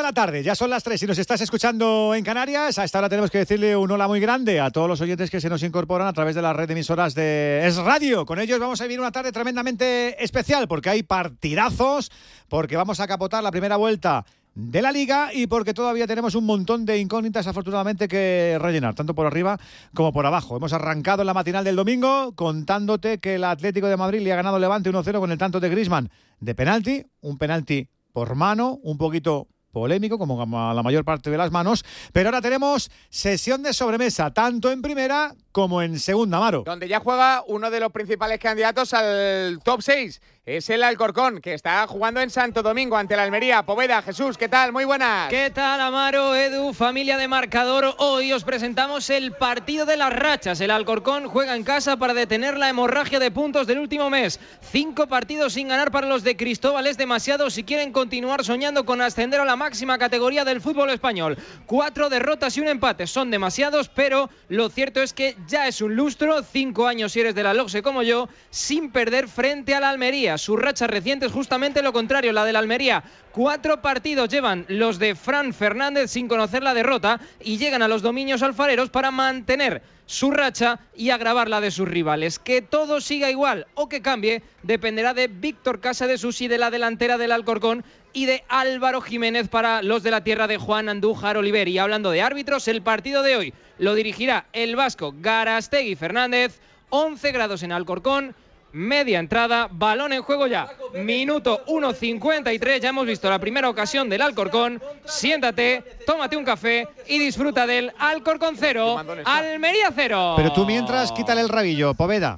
la tarde, ya son las 3. Si nos estás escuchando en Canarias, a esta hora tenemos que decirle un hola muy grande a todos los oyentes que se nos incorporan a través de la red de emisoras de Es Radio. Con ellos vamos a vivir una tarde tremendamente especial porque hay partidazos, porque vamos a capotar la primera vuelta de la Liga y porque todavía tenemos un montón de incógnitas afortunadamente que rellenar, tanto por arriba como por abajo. Hemos arrancado en la matinal del domingo contándote que el Atlético de Madrid le ha ganado Levante 1-0 con el tanto de Griezmann de penalti, un penalti por mano, un poquito polémico, como la mayor parte de las manos, pero ahora tenemos sesión de sobremesa, tanto en primera como en segunda, Maro. Donde ya juega uno de los principales candidatos al top 6. Es el Alcorcón, que está jugando en Santo Domingo ante la Almería. Poveda, Jesús, ¿qué tal? Muy buenas. ¿Qué tal, Amaro, Edu, familia de Marcador? Hoy os presentamos el partido de las rachas. El Alcorcón juega en casa para detener la hemorragia de puntos del último mes. 5 partidos sin ganar para los de Cristóbal es demasiado si quieren continuar soñando con ascender a la máxima categoría del fútbol español. 4 derrotas y un empate son demasiados, pero lo cierto es que ya es un lustro, 5 años si eres de la LOSE como yo, sin perder frente a la Almería. Su racha reciente es justamente lo contrario, la de la Almería. 4 partidos llevan los de Fran Fernández sin conocer la derrota y llegan a los dominios alfareros para mantener su racha y agravar la de sus rivales. Que todo siga igual o que cambie dependerá de Víctor Casadesus y de la delantera del Alcorcón y de Álvaro Jiménez para los de la tierra de Juan Andújar Oliver. Y hablando de árbitros, el partido de hoy lo dirigirá el vasco Garastegui Fernández. 11 grados en Alcorcón, media entrada, balón en juego ya. Minuto 1:53, ya hemos visto la primera ocasión del Alcorcón. Siéntate, tómate un café y disfruta del Alcorcón 0, Almería 0. Pero tú mientras quítale el rabillo, Poveda.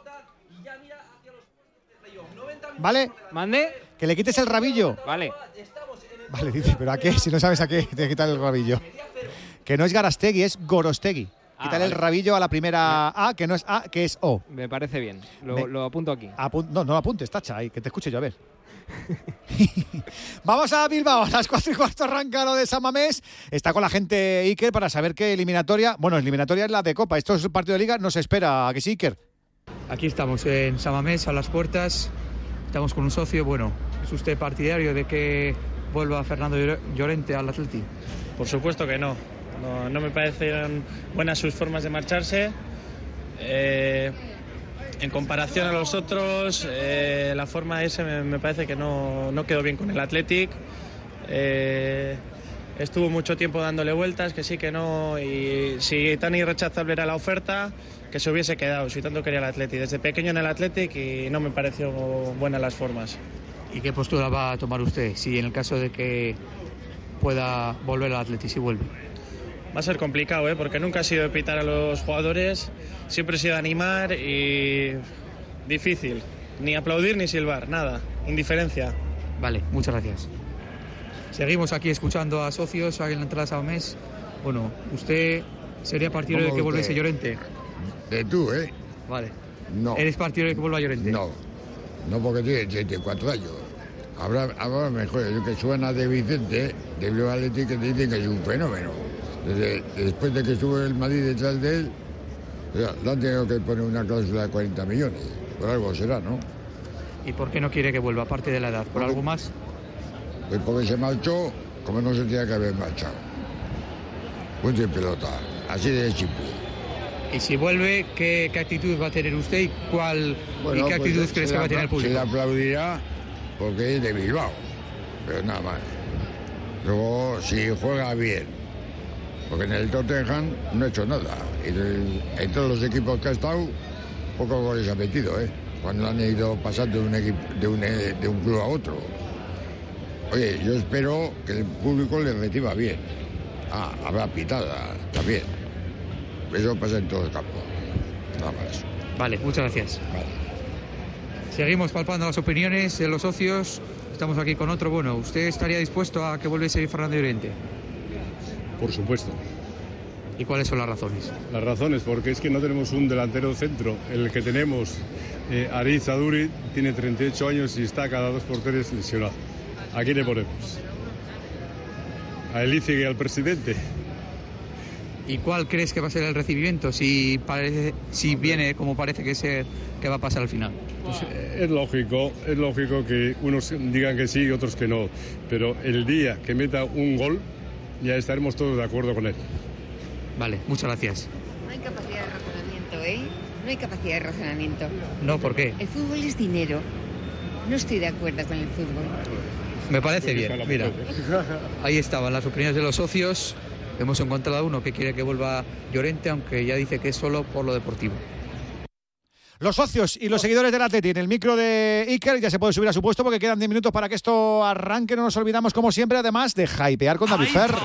¿Vale? ¿Mande? Que le quites el rabillo. Vale. Vale, dice, ¿pero a qué? Si no sabes a qué, te que quitar el rabillo. Que no es Garastegui, es Gorostegui. Quítale el rabillo a la primera A, que no es A, que es O. Me parece bien, lo apunto aquí. No lo apuntes, tacha ahí, que te escuche yo, a ver. Vamos a Bilbao, a las 4:15 arranca lo de San Mamés. Está con la gente Iker para saber qué eliminatoria, eliminatoria es la de Copa. Esto es un partido de Liga, nos espera, ¿a que sí, Iker? Aquí estamos en San Mamés, a las puertas. Estamos con un socio, ¿es usted partidario de que vuelva Fernando Llorente al Atleti? Por supuesto que no. No me parecen buenas sus formas de marcharse. En comparación a los otros, la forma esa me parece que no quedó bien con el Athletic. Estuvo mucho tiempo dándole vueltas, que sí, que no. Y si tan irrechazable era la oferta, que se hubiese quedado, si tanto quería el Athletic. Desde pequeño en el Athletic y no me pareció buenas las formas. ¿Y qué postura va a tomar usted si en el caso de que pueda volver al Athletic, si vuelve? Va a ser complicado, porque nunca ha sido de pitar a los jugadores, siempre he sido de animar y difícil. Ni aplaudir ni silbar, nada, indiferencia. Vale, muchas gracias. Seguimos aquí escuchando a socios en la entrada de San Mamés. ¿Usted sería partidario de que volviese Llorente? De tú, Vale. No. ¿Eres partidario de que vuelva Llorente? No porque tiene 34 años. Habrá mejor que suena de Vicente, de Bilbao Athletic, que te dicen que es un fenómeno. Después de que estuvo el Madrid detrás de él, le han tenido que poner una cláusula de 40 millones. Por algo será, ¿no? ¿Y por qué no quiere que vuelva, aparte de la edad? ¿Por algo más? Pues porque se marchó como no se tenía que haber marchado. Punto y pelota. Así de simple. Y si vuelve, ¿qué actitud va a tener usted y qué actitud crees que va a tener el público? Se le aplaudirá porque es de Bilbao, pero nada más. Luego, si juega bien, porque en el Tottenham no ha hecho nada. En todos los equipos que ha estado, pocos goles ha metido, cuando han ido pasando de un club a otro. Oye, yo espero que el público le reciba bien. Habrá pitada también. Eso pasa en todo el campo. Nada más. Vale, muchas gracias. Vale. Seguimos palpando las opiniones de los socios. Estamos aquí con otro. ¿Usted estaría dispuesto a que volviese Fernando Llorente? Por supuesto. ¿Y cuáles son las razones? Las razones, porque es que no tenemos un delantero centro. El que tenemos, Ariz Aduri, tiene 38 años y está cada 2 por 3 lesionado. ¿A quién le ponemos? ¿A Elízegui y al presidente? ¿Y cuál crees que va a ser el recibimiento si viene como parece que va a pasar al final? Pues es lógico que unos digan que sí y otros que no, pero el día que meta un gol ya estaremos todos de acuerdo con él. Vale, muchas gracias. No hay capacidad de razonamiento, ¿eh? No hay capacidad de razonamiento. No, ¿por qué? El fútbol es dinero. No estoy de acuerdo con el fútbol. Me parece bien, mira. Ahí estaban las opiniones de los socios. Hemos encontrado a uno que quiere que vuelva Llorente, aunque ya dice que es solo por lo deportivo. Los socios y los seguidores del Atleti en el micro de Iker ya se puede subir a su puesto porque quedan 10 minutos para que esto arranque. No nos olvidamos, como siempre, además de hypear con David Fer.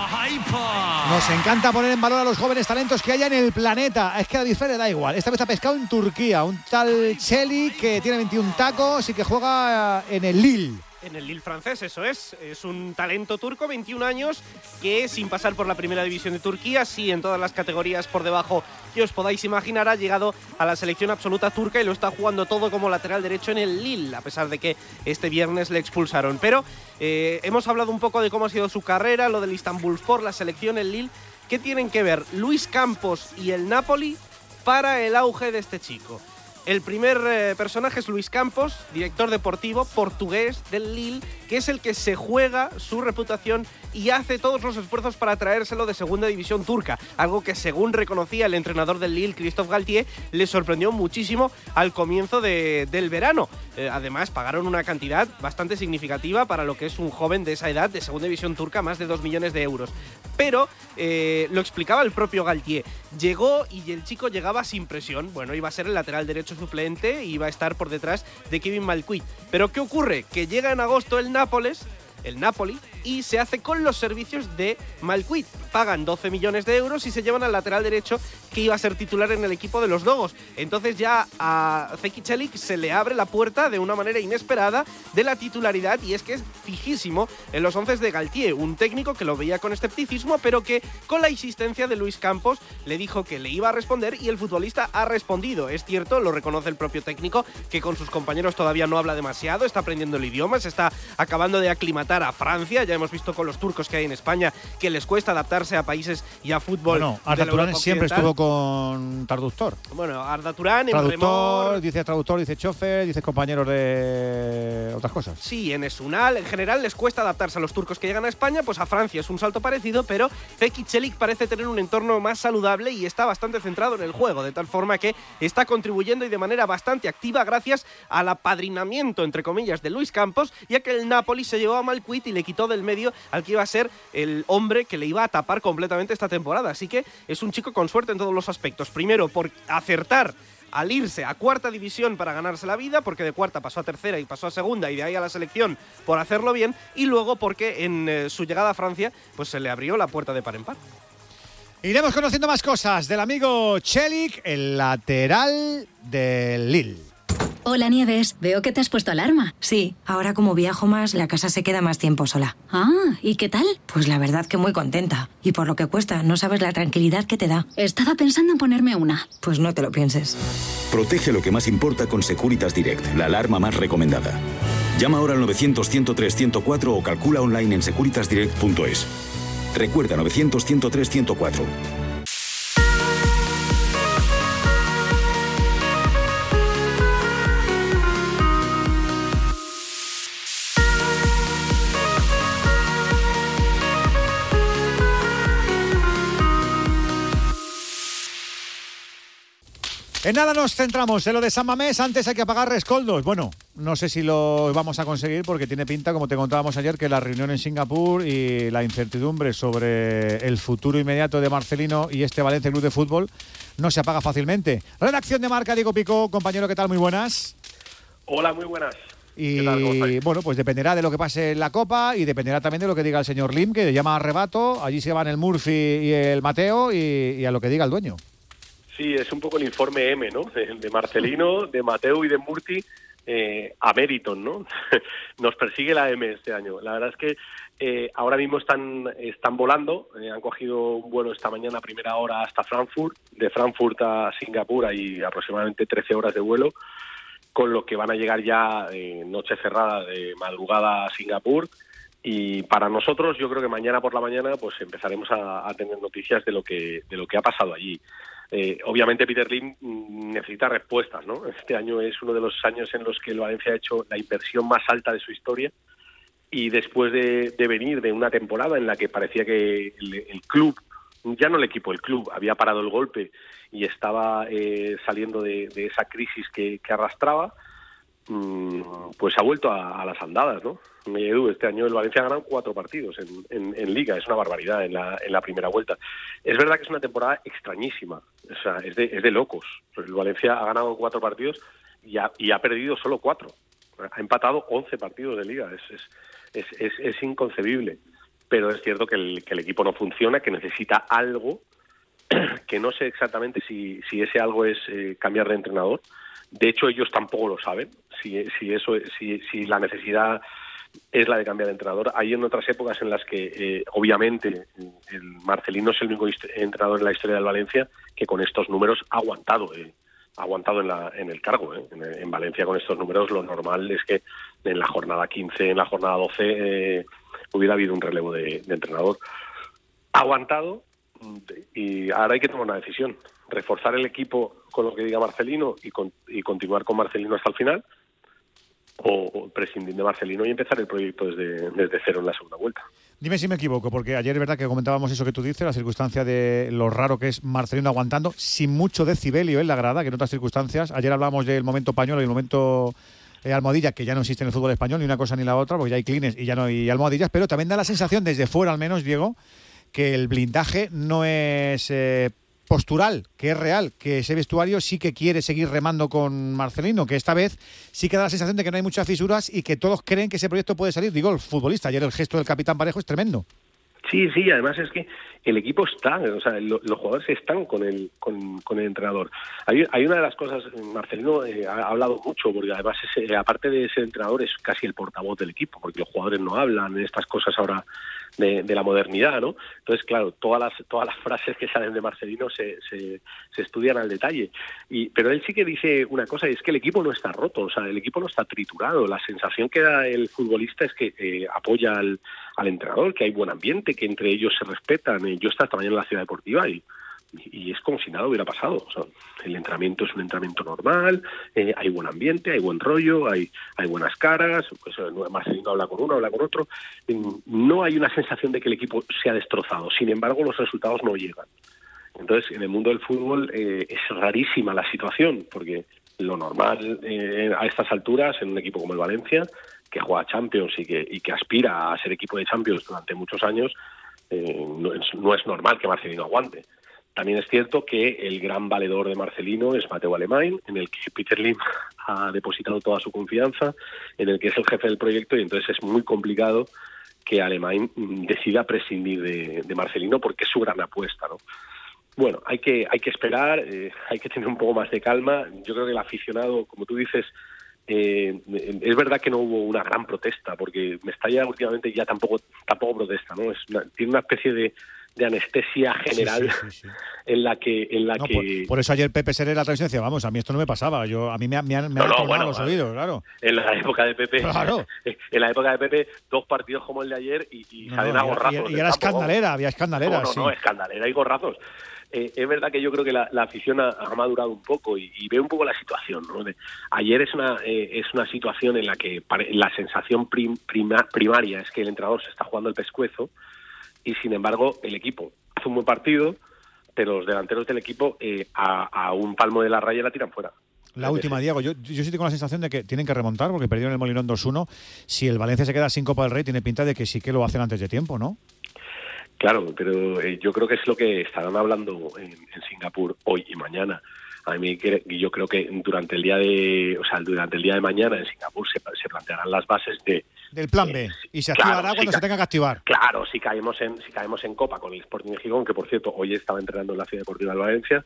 Nos encanta poner en valor a los jóvenes talentos que haya en el planeta. Es que a David Fer le da igual. Esta vez ha pescado en Turquía un tal Çelik que tiene 21 tacos y que juega en el Lille. En el Lille francés, eso es un talento turco, 21 años, que sin pasar por la primera división de Turquía, sí en todas las categorías por debajo que os podáis imaginar, ha llegado a la selección absoluta turca y lo está jugando todo como lateral derecho en el Lille, a pesar de que este viernes le expulsaron. Pero hemos hablado un poco de cómo ha sido su carrera, lo del Istanbulspor, la selección, el Lille. ¿Qué tienen que ver Luis Campos y el Napoli para el auge de este chico? El primer personaje es Luis Campos, director deportivo portugués del Lille, que es el que se juega su reputación y hace todos los esfuerzos para traérselo de segunda división turca, algo que, según reconocía el entrenador del Lille, Christophe Galtier, le sorprendió muchísimo al comienzo del verano. Además, pagaron una cantidad bastante significativa para lo que es un joven de esa edad de segunda división turca, más de 2 millones de euros. Pero lo explicaba el propio Galtier. Llegó y el chico llegaba sin presión. Bueno, iba a ser el lateral derecho suplente y iba a estar por detrás de Kevin Malcuit. Pero ¿qué ocurre? Que llega en agosto el Napoli, y se hace con los servicios de Malcuit. Pagan 12 millones de euros y se llevan al lateral derecho que iba a ser titular en el equipo de los Dogos. Entonces ya a Zeki Çelik se le abre la puerta de una manera inesperada de la titularidad, y es que es fijísimo en los 11 de Galtier, un técnico que lo veía con escepticismo, pero que con la insistencia de Luis Campos le dijo que le iba a responder y el futbolista ha respondido. Es cierto, lo reconoce el propio técnico, que con sus compañeros todavía no habla demasiado, está aprendiendo el idioma, se está acabando de aclimatar a Francia. Ya hemos visto con los turcos que hay en España que les cuesta adaptarse a países y a fútbol. Bueno, Arda Turán siempre estuvo con traductor. Bueno, Arda Turán en traductor, dice chofer, dice compañeros de otras cosas. Sí, en Esunal, en general les cuesta adaptarse a los turcos que llegan a España, pues a Francia es un salto parecido, pero Zeki Çelik parece tener un entorno más saludable y está bastante centrado en el juego, de tal forma que está contribuyendo y de manera bastante activa gracias al apadrinamiento, entre comillas, de Luis Campos, ya que el Napoli se llevó a Malcuit y le quitó del medio al que iba a ser el hombre que le iba a tapar completamente esta temporada. Así que es un chico con suerte en todos los aspectos. Primero, por acertar al irse a cuarta división para ganarse la vida, porque de cuarta pasó a tercera y pasó a segunda y de ahí a la selección por hacerlo bien, y luego porque en su llegada a Francia pues se le abrió la puerta de par en par. Iremos conociendo más cosas del amigo Çelik, el lateral del Lille. Hola, Nieves. Veo que te has puesto alarma. Sí, ahora como viajo más, la casa se queda más tiempo sola. Ah, ¿y qué tal? Pues la verdad que muy contenta. Y por lo que cuesta, no sabes la tranquilidad que te da. Estaba pensando en ponerme una. Pues no te lo pienses. Protege lo que más importa con Securitas Direct, la alarma más recomendada. Llama ahora al 900-103-104 o calcula online en securitasdirect.es. Recuerda, 900-103-104. En nada nos centramos en lo de San Mamés. Antes hay que pagar rescoldos. Bueno, no sé si lo vamos a conseguir porque tiene pinta, como te contábamos ayer, que la reunión en Singapur y la incertidumbre sobre el futuro inmediato de Marcelino y este Valencia Club de Fútbol no se apaga fácilmente. Redacción de Marca, Diego Picó. Compañero, ¿qué tal? Muy buenas. Hola, muy buenas. Y bueno, pues dependerá de lo que pase en la Copa y dependerá también de lo que diga el señor Lim, que llama a arrebato. Allí se van el Murphy y el Mateo y a lo que diga el dueño. Sí, es un poco el informe M, ¿no? De Marcelino, de Mateu y de Murti a Meriton, ¿no? Nos persigue la M este año. La verdad es que ahora mismo están volando. Han cogido un vuelo esta mañana a primera hora hasta Frankfurt. De Frankfurt a Singapur hay aproximadamente 13 horas de vuelo, con lo que van a llegar ya noche cerrada de madrugada a Singapur. Y para nosotros, yo creo que mañana por la mañana pues empezaremos a tener noticias de lo que ha pasado allí. Obviamente Peter Lim necesita respuestas, ¿no? Este año es uno de los años en los que el Valencia ha hecho la inversión más alta de su historia, y después de venir de una temporada en la que parecía que el club, ya no el equipo, el club había parado el golpe y estaba saliendo de esa crisis que arrastraba, pues ha vuelto a las andadas, ¿no? Edu, este año el Valencia ha ganado 4 partidos en Liga, es una barbaridad en la primera vuelta. Es verdad que es una temporada extrañísima, o sea, es de locos. El Valencia ha ganado 4 partidos y ha perdido solo 4. Ha empatado 11 partidos de Liga, es inconcebible. Pero es cierto que el equipo no funciona, que necesita algo, que no sé exactamente si ese algo es cambiar de entrenador. De hecho, ellos tampoco lo saben, si la necesidad es la de cambiar de entrenador. Hay en otras épocas en las que, obviamente, el Marcelino es el único entrenador en la historia del Valencia que con estos números ha aguantado en el cargo. En Valencia, con estos números, lo normal es que en la jornada 15, en la jornada 12, hubiera habido un relevo de entrenador. Ha aguantado, y ahora hay que tomar una decisión: reforzar el equipo con lo que diga Marcelino y continuar con Marcelino hasta el final, o prescindir de Marcelino y empezar el proyecto desde cero en la segunda vuelta. Dime si me equivoco, porque ayer es verdad que comentábamos eso que tú dices, la circunstancia de lo raro que es Marcelino aguantando sin mucho decibelio en la grada, que en otras circunstancias. Ayer hablábamos del momento Pañuelo y el momento Almohadilla, que ya no existe en el fútbol español ni una cosa ni la otra, porque ya hay clines y ya no hay almohadillas, pero también da la sensación, desde fuera al menos, Diego, que el blindaje no es postural, que es real, que ese vestuario sí que quiere seguir remando con Marcelino, que esta vez sí que da la sensación de que no hay muchas fisuras y que todos creen que ese proyecto puede salir. Digo, el futbolista, ayer el gesto del capitán Parejo es tremendo. Sí, además es que el equipo está, o sea, los jugadores están con el entrenador. Hay una de las cosas, Marcelino ha hablado mucho, porque además aparte de ser entrenador es casi el portavoz del equipo, porque los jugadores no hablan de estas cosas ahora de la modernidad, ¿no? Entonces, claro, todas las frases que salen de Marcelino se estudian al detalle. Pero él sí que dice una cosa, y es que el equipo no está roto, o sea, el equipo no está triturado. La sensación que da el futbolista es que apoya al entrenador, que hay buen ambiente, que entre ellos se respetan. Yo estaba esta mañana en la Ciudad Deportiva y es como si nada hubiera pasado. O sea, el entrenamiento es un entrenamiento normal, hay buen ambiente, hay buen rollo, hay buenas caras, pues Marcelino habla con uno, habla con otro. No hay una sensación de que el equipo se ha destrozado. Sin embargo, los resultados no llegan. Entonces, en el mundo del fútbol es rarísima la situación, porque lo normal a estas alturas, en un equipo como el Valencia, que juega Champions y que aspira a ser equipo de Champions durante muchos años, no es normal que Marcelino aguante. También es cierto que el gran valedor de Marcelino es Mateu Alemany, en el que Peter Lim ha depositado toda su confianza, en el que es el jefe del proyecto, y entonces es muy complicado que Alemany decida prescindir de Marcelino, porque es su gran apuesta, ¿no? Bueno, hay que esperar, hay que tener un poco más de calma. Yo creo que el aficionado, como tú dices, es verdad que no hubo una gran protesta, porque Mestalla últimamente ya tampoco protesta, ¿no? Tiene una especie de anestesia general, sí. en la que por eso ayer Pepe Seré en la transmisión decía, vamos, a mí esto no me pasaba, a mí me han tronado los oídos, claro. En la época de Pepe, claro. En la época de Pepe, 2 partidos como el de ayer y salen a gorrazos. Y era escandalera, había escandalera. No, escandalera y gorrazos. Es verdad que yo creo que la afición ha madurado un poco y ve un poco la situación, ¿no? Ayer es una situación en la que la sensación primaria es que el entrenador se está jugando el pescuezo, y sin embargo el equipo hace un buen partido, pero los delanteros del equipo a un palmo de la raya la tiran fuera. La última, Diego, yo sí tengo la sensación de que tienen que remontar, porque perdieron el Molinón 2-1. Si el Valencia se queda sin Copa del Rey, tiene pinta de que sí que lo hacen antes de tiempo, ¿no? Claro, pero yo creo que es lo que estarán hablando en Singapur hoy y mañana. A mí yo creo que durante el día de mañana en Singapur se plantearán las bases del plan B, y se activará cuando se tenga que activar. Claro, si caemos en Copa con el Sporting de Gijón, que por cierto hoy estaba entrenando en la Ciudad Deportiva de Valencia,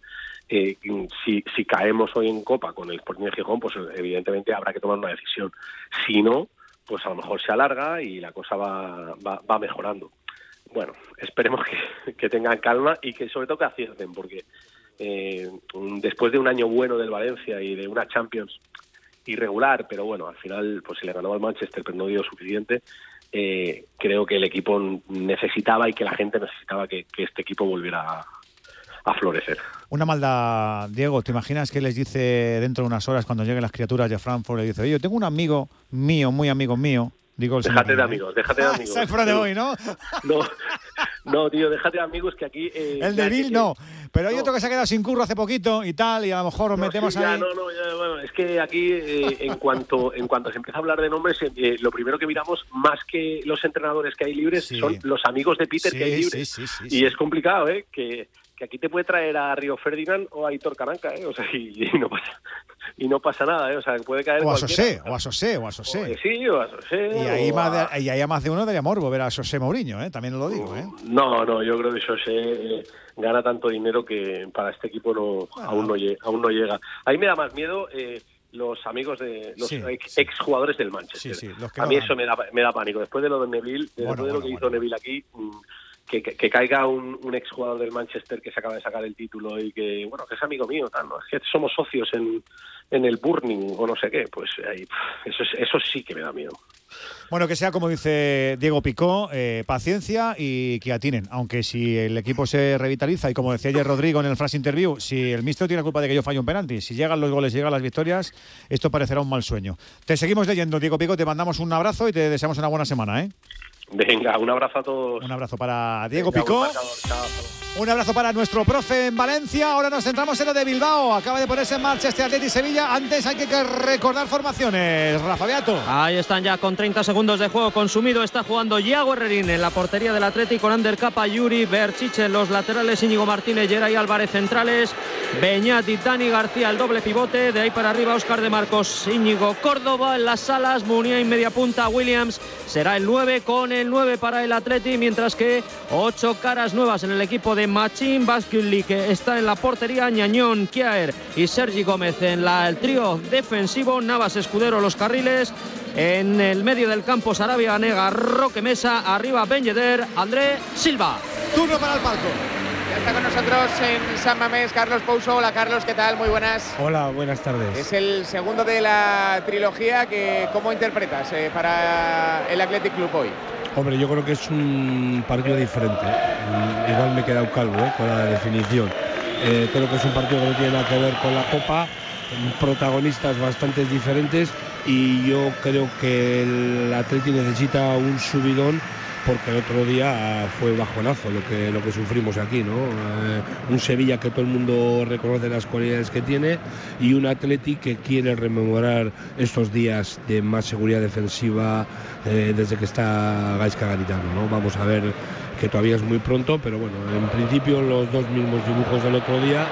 si caemos hoy en Copa con el Sporting de Gijón, pues evidentemente habrá que tomar una decisión. Si no, pues a lo mejor se alarga y la cosa va mejorando. Bueno, esperemos que tengan calma y que sobre todo que acierten, porque después de un año bueno del Valencia y de una Champions irregular, pero bueno, al final pues se le ganó al Manchester, pero no dio suficiente. creo que el equipo necesitaba y que la gente necesitaba que este equipo volviera a florecer. Una maldad, Diego, ¿te imaginas que les dice dentro de unas horas cuando lleguen las criaturas de Frankfurt? Le dice, oye, yo tengo un amigo mío, muy amigo mío. Digo, déjate de amigos. ¿Sabes por dónde voy, no? No, tío, déjate de amigos que aquí... el de Bill no, pero hay otro que se ha quedado sin curro hace poquito y tal, y a lo mejor nos metemos ahí... Bueno, es que aquí, en cuanto se empieza a hablar de nombres, lo primero que miramos, más que los entrenadores que hay libres, son los amigos de Peter que hay libres. Sí. Es complicado, que aquí te puede traer a Río Ferdinand o a Aitor Caranca, o sea, y no pasa nada, o sea, puede caer o a cualquiera. Sosé. Sí, o a Sosé. Y ahí a más de uno daría morbo ver a Sosé Mourinho, también lo digo, No, yo creo que Sosé gana tanto dinero que para este equipo aún no llega. Ahí me da más miedo los amigos de los exjugadores del Manchester. Sí, a mí eso me da pánico. Después de lo de Neville, hizo Neville aquí... Que caiga un exjugador del Manchester que se acaba de sacar el título y que es amigo mío, tal, ¿no? Es que somos socios en el Burning o no sé qué, pues ahí, eso sí que me da miedo. Bueno, que sea como dice Diego Picó, paciencia y que atinen, aunque si el equipo se revitaliza y como decía ayer Rodrigo en el flash interview, si el míster tiene culpa de que yo falle un penalti, si llegan los goles, llegan las victorias, esto parecerá un mal sueño. Te seguimos leyendo, Diego Picó, te mandamos un abrazo y te deseamos una buena semana, Venga, un abrazo a todos. Un abrazo para Diego Picó. Un abrazo para nuestro profe en Valencia. Ahora nos centramos en lo de Bilbao. Acaba de ponerse en marcha este Atleti Sevilla. Antes hay que recordar formaciones. Rafa Beato. Ahí están ya con 30 segundos de juego consumido. Está jugando Iago Herrerín en la portería del Atleti con Ander Capa, Yuri Berchiche en los laterales, Íñigo Martínez, Geray Álvarez centrales, Beñat y Dani García el doble pivote. De ahí para arriba Óscar de Marcos, Íñigo Córdoba en las alas, Muniain media punta, Williams será el 9 con el 9 para el Atleti, mientras que 8 caras nuevas en el equipo de Machín Basculli, que está en la portería, Ñañón, Kiaer y Sergi Gómez en el trío defensivo, Navas, Escudero los carriles, en el medio del campo Sarabia, Nega, Roque Mesa, arriba Ben Yedder, André Silva. Turno para el palco. Ya está con nosotros en San Mamés Carlos Pouso. Hola Carlos, ¿qué tal? Muy buenas. Hola, buenas tardes. Es el segundo de la trilogía. ¿Cómo interpretas para el Athletic Club hoy? Hombre, yo creo que es un partido diferente. Igual me he quedado calvo con la definición. Creo que es un partido que no tiene nada que ver con la Copa, protagonistas bastante diferentes, y yo creo que el Atleti necesita un subidón, porque el otro día fue bajonazo lo que sufrimos aquí, ¿no? Un Sevilla que todo el mundo reconoce las cualidades que tiene, y un Atleti que quiere rememorar estos días de más seguridad defensiva desde que está Gaizka Garitano, ¿no? Vamos a ver, que todavía es muy pronto, pero bueno, en principio los dos mismos dibujos del otro día,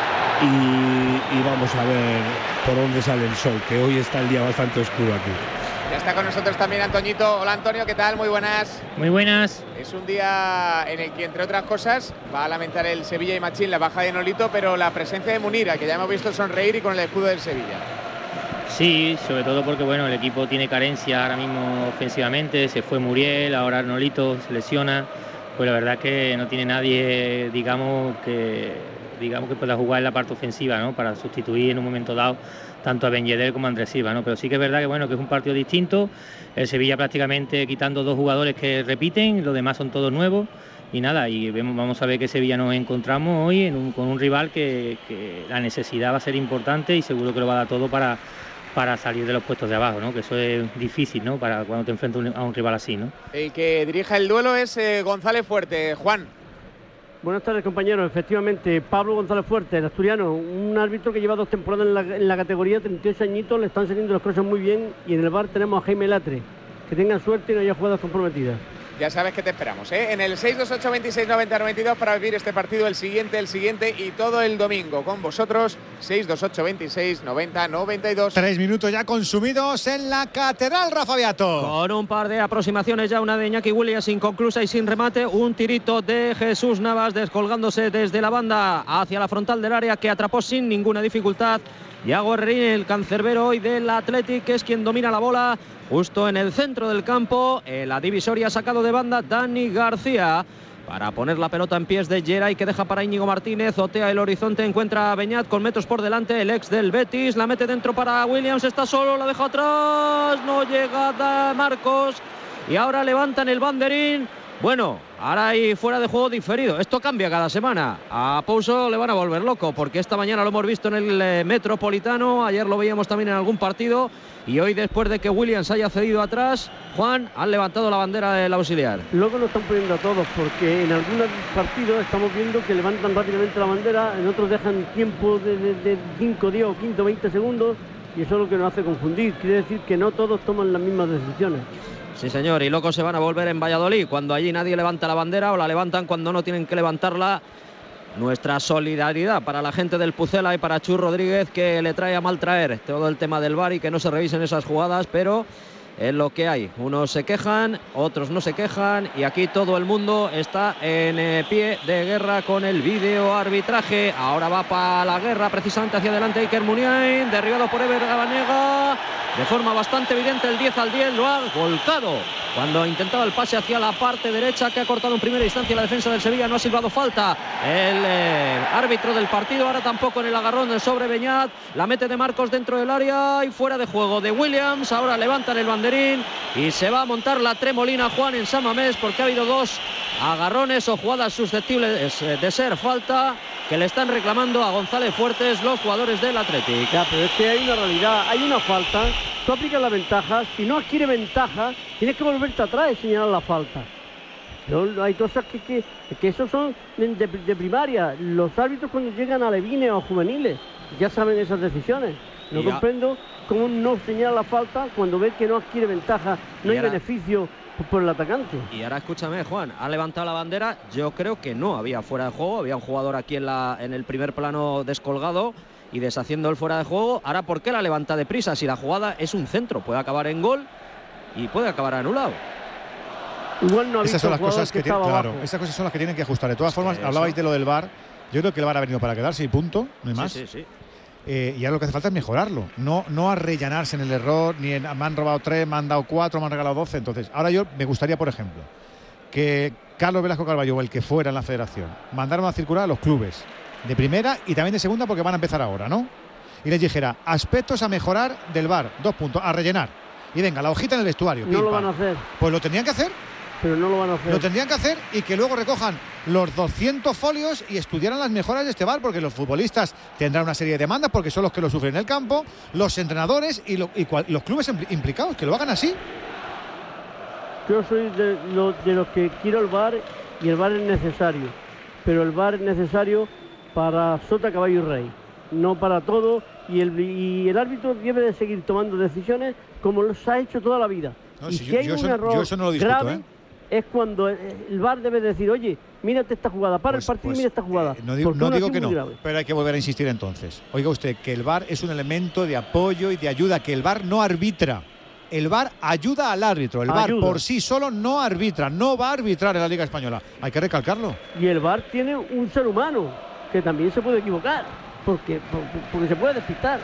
y vamos a ver por dónde sale el sol, que hoy está el día bastante oscuro aquí. Ya está con nosotros también Antoñito. Hola Antonio, ¿qué tal? Muy buenas. Muy buenas. Es un día en el que, entre otras cosas, va a lamentar el Sevilla y Machín la baja de Nolito, pero la presencia de Munira, que ya hemos visto sonreír y con el escudo del Sevilla. Sí, sobre todo porque bueno, el equipo tiene carencia ahora mismo ofensivamente. Se fue Muriel, ahora Nolito se lesiona. Pues la verdad que no tiene nadie, digamos que pueda jugar en la parte ofensiva, ¿no? Para sustituir en un momento dado tanto a Ben Yedder como a Andrés Silva, ¿no? Pero sí que es verdad que bueno, que es un partido distinto. El Sevilla prácticamente quitando dos jugadores que repiten, los demás son todos nuevos. Y nada, y vamos a ver qué Sevilla nos encontramos hoy con un rival que la necesidad va a ser importante, y seguro que lo va a dar todo para salir de los puestos de abajo, ¿no? Que eso es difícil, ¿no? Para cuando te enfrentas a un rival así, ¿no? El que dirige el duelo es González Fuerte. Juan. Buenas tardes, compañeros. Efectivamente, Pablo González Fuerte, el asturiano, un árbitro que lleva 2 temporadas en la categoría, 38 añitos, le están saliendo las cosas muy bien, y en el bar tenemos a Jaime Latre. Que tengan suerte y no haya jugadas comprometidas. Ya sabes que te esperamos, en el 628 26 90 92 para vivir este partido, el siguiente y todo el domingo con vosotros. 628 26 90 92. 3 minutos ya consumidos en la Catedral, Rafa Beato. Con un par de aproximaciones ya, una de Iñaki Williams inconclusa y sin remate, un tirito de Jesús Navas descolgándose desde la banda hacia la frontal del área, que atrapó sin ninguna dificultad Iago Herrerín, el cancerbero hoy del Athletic, que es quien domina la bola justo en el centro del campo. En la divisoria, sacado de banda Dani García para poner la pelota en pies de Geray, que deja para Íñigo Martínez. Otea el horizonte, encuentra a Beñat con metros por delante, el ex del Betis, la mete dentro para Williams, está solo, la deja atrás, no llega Marcos. y ahora levantan el banderín. Bueno, ahora hay fuera de juego diferido. Esto cambia cada semana. A Pouso le van a volver loco, porque esta mañana lo hemos visto en el Metropolitano, ayer lo veíamos también en algún partido, y hoy, después de que Williams haya cedido atrás, Juan, han levantado la bandera del auxiliar. Luego lo están poniendo a todos, porque en algunos partidos estamos viendo que levantan rápidamente la bandera, en otros dejan tiempo de 5, 10 o 15, 20 segundos, y eso es lo que nos hace confundir. Quiere decir que no todos toman las mismas decisiones. Sí, señor, y locos se van a volver en Valladolid, cuando allí nadie levanta la bandera, o la levantan cuando no tienen que levantarla. Nuestra solidaridad para la gente del Pucela y para Chus Rodríguez, que le trae a mal traer todo el tema del VAR y que no se revisen esas jugadas, pero es lo que hay. Unos se quejan, otros no se quejan, y aquí todo el mundo está en pie de guerra con el videoarbitraje. Ahora va para la guerra precisamente hacia adelante Iker Muniain, derribado por Ever Gabanega. De forma bastante evidente el 10-10 lo ha volcado cuando intentaba el pase hacia la parte derecha, que ha cortado en primera instancia la defensa del Sevilla. No ha silbado falta el árbitro del partido, ahora tampoco en el agarrón sobre Beñat. La mete de Marcos dentro del área y fuera de juego de Williams. Ahora levantan el banderín y se va a montar la tremolina, Juan, en San Mamés, porque ha habido dos agarrones o jugadas susceptibles de ser falta que le están reclamando a González Fuertes los jugadores del Athletic. Ya, pero es que hay una realidad, hay una falta, tú aplicas la ventaja, si no adquiere ventaja, tienes que volverte atrás y señalar la falta. Pero hay cosas que esos son de primaria. Los árbitros, cuando llegan a alevines o juveniles, ya saben esas decisiones. No comprendo cómo no señala la falta cuando ve que no adquiere ventaja, no hay beneficio por el atacante. Y ahora escúchame, Juan, ha levantado la bandera. Yo creo que no había fuera de juego, había un jugador aquí en el primer plano descolgado y deshaciendo el fuera de juego. Ahora, ¿por qué la levanta deprisa? Si la jugada es un centro, puede acabar en gol y puede acabar anulado. Igual no ha esas son las cosas que tienen, claro, esas cosas son las que tienen que ajustar. De todas formas, sí, hablabais de lo del VAR. Yo creo que el VAR ha venido para quedarse y punto, no hay más. Sí. Y ahora lo que hace falta es mejorarlo, no arrellanarse en el error, ni me han robado 3, me han dado 4, me han regalado 12. Entonces, ahora yo me gustaría, por ejemplo, que Carlos Velasco Carballo o el que fuera en la federación mandaran a circular a los clubes de primera y también de segunda, porque van a empezar ahora, ¿no? Y les dijera, aspectos a mejorar del VAR, 2 puntos, a rellenar. Y venga, la hojita en el vestuario. No lo van a hacer. Pues lo tendrían que hacer. Pero no lo van a hacer. Lo tendrían que hacer y que luego recojan los 200 folios y estudiaran las mejoras de este VAR, porque los futbolistas tendrán una serie de demandas porque son los que lo sufren en el campo, los entrenadores y los clubes implicados, que lo hagan así. Yo soy de los que quiero el VAR, y el VAR es necesario, pero el VAR es necesario para sota, caballo y rey, no para todo, y el árbitro debe de seguir tomando decisiones como los ha hecho toda la vida. No, y si si hay un error yo eso no lo discuto, grave, es cuando el VAR debe decir, oye, mírate esta jugada, para el partido y mira esta jugada. No digo que no, grave. Pero hay que volver a insistir entonces. Oiga usted, que el VAR es un elemento de apoyo y de ayuda, que el VAR no arbitra. El VAR ayuda al árbitro. El VAR por sí solo no arbitra, no va a arbitrar en la Liga Española. Hay que recalcarlo. Y el VAR tiene un ser humano que también se puede equivocar, porque se puede despistar.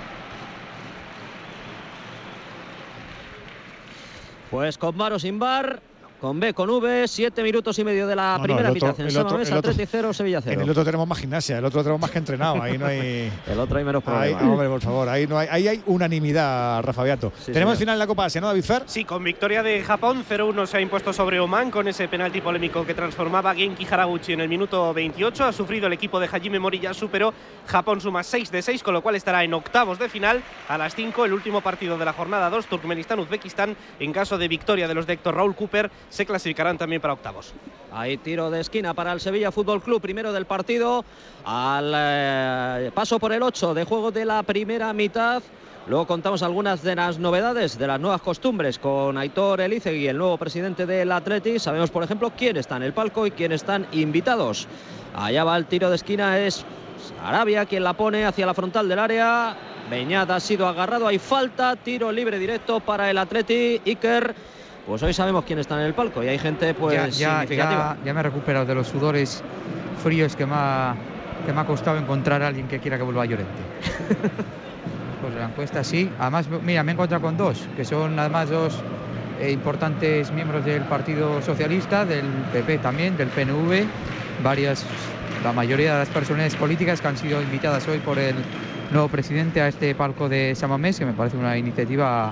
Pues con VAR o sin VAR, con B, con V, 7 minutos y medio de la primera mitad. En San Mamés, Atleti 0, Sevilla 0. En el otro tenemos más gimnasia, el otro tenemos más que entrenado. Ahí no hay. El otro hay menos problemas. Hombre, por favor, ahí hay unanimidad, Rafa Beato. Sí, tenemos señor. Final en la Copa Asia, ¿no, David Fer? Sí, con victoria de Japón, 0-1 se ha impuesto sobre Oman con ese penalti polémico que transformaba a Genki Haraguchi en el minuto 28. Ha sufrido el equipo de Hajime Moriyasu, pero Japón suma 6 de 6, con lo cual estará en octavos de final. A las 5, el último partido de la jornada 2, Turkmenistán-Uzbekistán. En caso de victoria de los de Héctor Raúl Cooper, se clasificarán también para octavos. Hay tiro de esquina para el Sevilla Fútbol Club, primero del partido, al paso por el 8 de juego de la primera mitad. Luego contamos algunas de las novedades, de las nuevas costumbres con Aitor Elizegui, el nuevo presidente del Athletic. Sabemos, por ejemplo, quién está en el palco y quién están invitados. Allá va el tiro de esquina, es Arabia quien la pone hacia la frontal del área. Beñat ha sido agarrado, hay falta, tiro libre directo para el Athletic. Iker. Pues hoy sabemos quién está en el palco y hay gente significativa. Ya me he recuperado de los sudores fríos que me ha costado encontrar a alguien que quiera que vuelva a Llorente. Pues la encuesta sí. Además, mira, me he encontrado con dos, que son además dos importantes miembros del Partido Socialista, del PP también, del PNV, la mayoría de las personas políticas que han sido invitadas hoy por el nuevo presidente a este palco de San Mamés, que me parece una iniciativa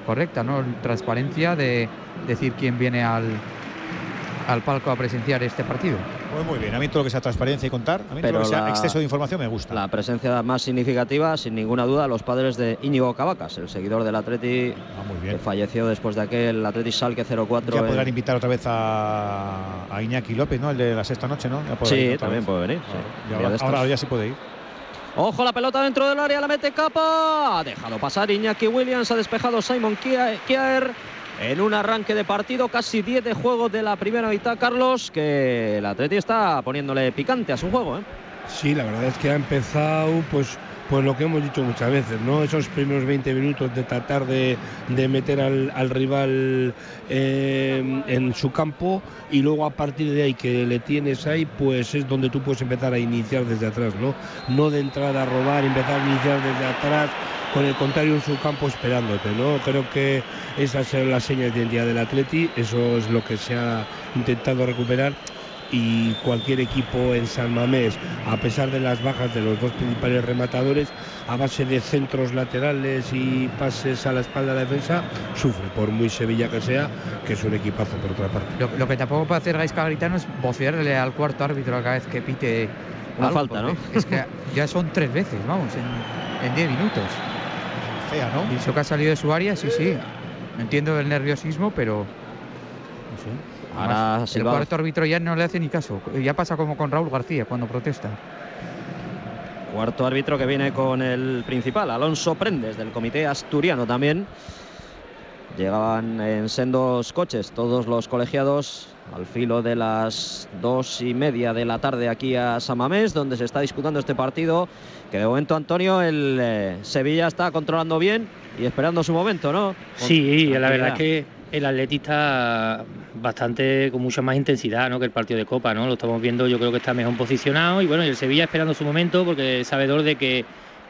correcta, ¿no? Transparencia de decir quién viene al palco a presenciar este partido. Pues muy bien, a mí todo lo que sea transparencia y contar, a mí todo lo que sea exceso de información me gusta. La presencia más significativa, sin ninguna duda, los padres de Íñigo Cavacas, el seguidor del Atleti, que falleció después de aquel Atleti Schalke 04. Ya podrán invitar otra vez a Iñaki López, ¿no? El de la sexta noche, ¿no? Sí, también puede venir. Sí. Ahora ya sí puede ir. Ojo, la pelota dentro del área, la mete Capa. Ha dejado pasar Iñaki Williams, ha despejado Simon Kjaer. En un arranque de partido, casi 10 de juego de la primera mitad, Carlos, que el Atleti está poniéndole picante a su juego, ¿eh? Sí, la verdad es que ha empezado pues lo que hemos dicho muchas veces, ¿no? Esos primeros 20 minutos de tratar de meter al rival en su campo, y luego a partir de ahí que le tienes ahí, pues es donde tú puedes empezar a iniciar desde atrás, ¿no? No de entrada a robar, empezar a iniciar desde atrás, con el contrario en su campo esperándote, ¿no? Creo que esas son las señas de identidad del Atleti, eso es lo que se ha intentado recuperar. Y cualquier equipo en San Mamés, a pesar de las bajas de los dos principales rematadores, a base de centros laterales y pases a la espalda de la defensa, sufre, por muy Sevilla que sea, que es un equipazo por otra parte. Lo que tampoco puede hacer Gaisca Garitano es vocearle al cuarto árbitro cada vez que pite una falta, ¿no? Es que ya son 3 veces, vamos, en 10 minutos. Fea, ¿no? Y eso que ha salido de su área, sí. Entiendo el nerviosismo, pero no sé. Ahora el cuarto árbitro ya no le hace ni caso. Ya pasa como con Raúl García cuando protesta. Cuarto árbitro que viene con el principal, Alonso Prendes, del comité asturiano también. Llegaban en sendos coches todos los colegiados al filo de las 2:30 de la tarde aquí a San Mamés, donde se está disputando este partido, que de momento, Antonio, el Sevilla está controlando bien y esperando su momento, ¿no? Sí, la verdad que el Atleti está bastante con mucha más intensidad, ¿no?, que el partido de Copa, ¿no? Lo estamos viendo, yo creo que está mejor posicionado, y bueno, y el Sevilla esperando su momento, porque es sabedor de que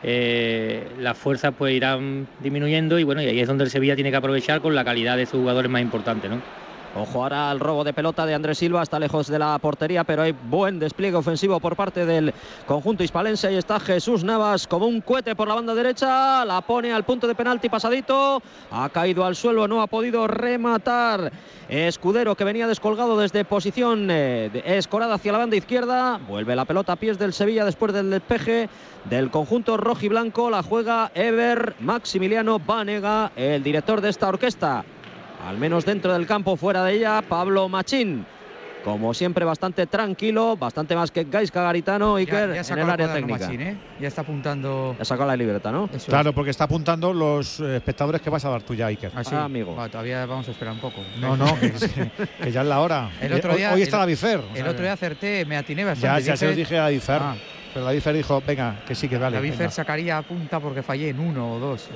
las fuerzas pues irán disminuyendo, y bueno, y ahí es donde el Sevilla tiene que aprovechar con la calidad de sus jugadores más importantes, ¿no? Ojo ahora al robo de pelota de Andrés Silva, está lejos de la portería, pero hay buen despliegue ofensivo por parte del conjunto hispalense. Ahí está Jesús Navas como un cohete por la banda derecha, la pone al punto de penalti pasadito, ha caído al suelo, no ha podido rematar Escudero, que venía descolgado desde posición escorada hacia la banda izquierda. Vuelve la pelota a pies del Sevilla después del despeje del conjunto rojiblanco, la juega Ever Maximiliano Banega, el director de esta orquesta. Al menos dentro del campo, fuera de ella, Pablo Machín. Como siempre, bastante tranquilo, bastante más que Gaisca Garitano, Iker, en el área técnica. Machín, Ya está apuntando. Ya sacó la libreta, ¿no? Eso claro, porque está apuntando los espectadores que vas a dar tú ya, Iker. Sí. Amigo. Bueno, todavía vamos a esperar un poco. No, que ya es la hora. El otro día, hoy está la Bifer. El otro día acerté, me atiné bastante. Ya se lo dije a Bifer. Pero la Bifer dijo, venga, que sí, que vale. La Bifer sacaría a punta porque fallé en 1 o 2.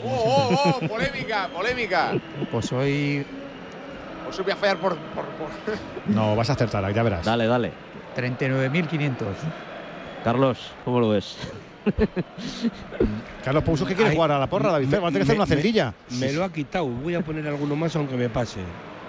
Polémica. Pues hoy... Os voy a fallar por... No, vas a acertar, ya verás. Dale. 39.500. Carlos, ¿cómo lo ves? Carlos Pouso, ¿qué quiere jugar a la porra, David? Va a tener que hacer una cerdilla. Me lo ha quitado. Voy a poner alguno más aunque me pase.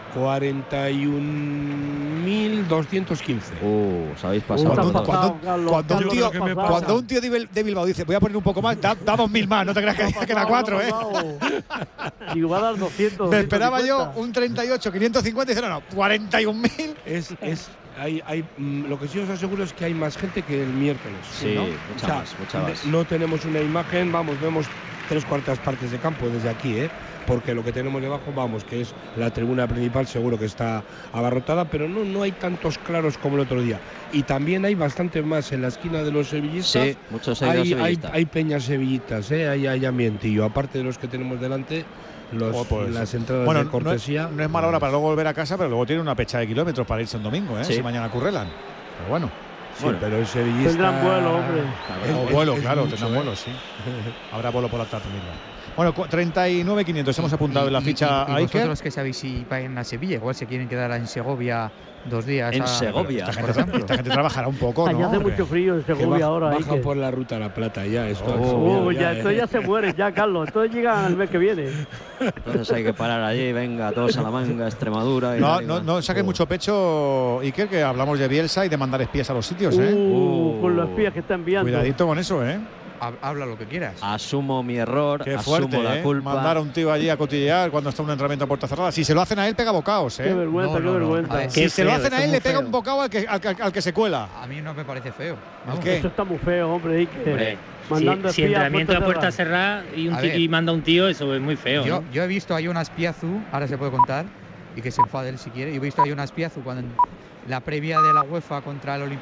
41.215. Os habéis pasado. Cuando un tío de Bilbao dice, voy a poner un poco más, da 2.000 más. No te creas que queda 4, ¿eh? Y va a dar 200. Me esperaba yo un 38.550 y dice, no, 41.000. Lo que sí os aseguro es que hay más gente que el miércoles. Sí, ¿no? mucha más. No tenemos una imagen, vemos 3/4 partes de campo desde aquí, porque lo que tenemos debajo, que es la tribuna principal, seguro que está abarrotada, pero no hay tantos claros como el otro día. Y también hay bastante más en la esquina de los sevillistas. Sí, muchos sevillistas. Hay peñas sevillitas, hay ambientillo, aparte de los que tenemos delante. Las entradas de cortesía. No es mala hora para luego volver a casa, pero luego tiene una pecha de kilómetros para irse el domingo, si mañana currelan. Pero bueno. Sí, pero el sevillista... Tendrán vuelo, hombre. Tendrán vuelo, sí. Habrá vuelo por la tarde mismo. Bueno, 39.500 hemos apuntado en la ficha a Iker. ¿Vosotros que sabéis si vayan a Sevilla? Igual se quieren quedar en Segovia 2 días. En Segovia. Esta gente trabajará un poco, ¿no? Allá hace mucho frío en Segovia ahora. Baja por la ruta a La Plata ya. Esto ya se muere, Carlos. Esto llega el mes que viene. Entonces hay que parar allí, venga, todos a la manga, Extremadura. No saques mucho pecho, Iker, que hablamos de Bielsa y de mandar espías a los sitios, con los espías que está enviando. Cuidadito con eso, habla lo que quieras. Asumo mi error, Qué asumo fuerte, la culpa. Mandar a un tío allí a cotillear cuando está un entrenamiento a puerta cerrada. Si se lo hacen a él, pega bocaos, ¿eh? Qué vergüenza, qué vergüenza. Ver, Si se lo hacen a él, le pega feo. un bocado al que se cuela. A mí no me parece feo. ¿El qué? Eso está muy feo, hombre. Mandando si entrenamiento a puerta cerrada y manda un tío, eso es muy feo. Yo ¿no? he visto ahí una Espiazu, ahora se puede contar, y que se enfade él si quiere. Yo he visto ahí una Espiazu cuando en la previa de la UEFA contra el Olympique